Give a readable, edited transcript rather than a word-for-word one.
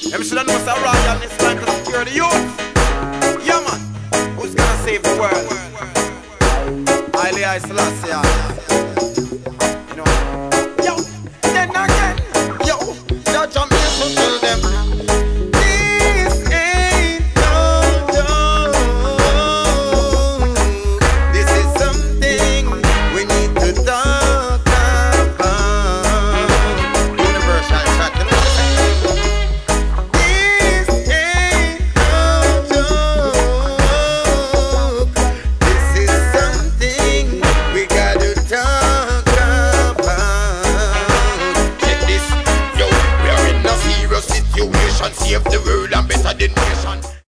Them should have known it's a royal this time to secure the youth. Yeah, man. Who's gonna save the world? Haile Selassie.